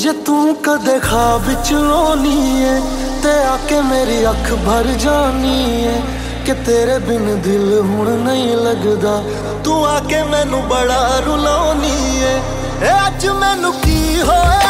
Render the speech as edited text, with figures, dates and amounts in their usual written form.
जे तू कदे ख्वाब च आनी है ते आके मेरी अख भर जानी है कि तेरे बिन दिल हुण नहीं लगदा। तू आके मैनू बड़ा रुलानी है अज मैनू की होया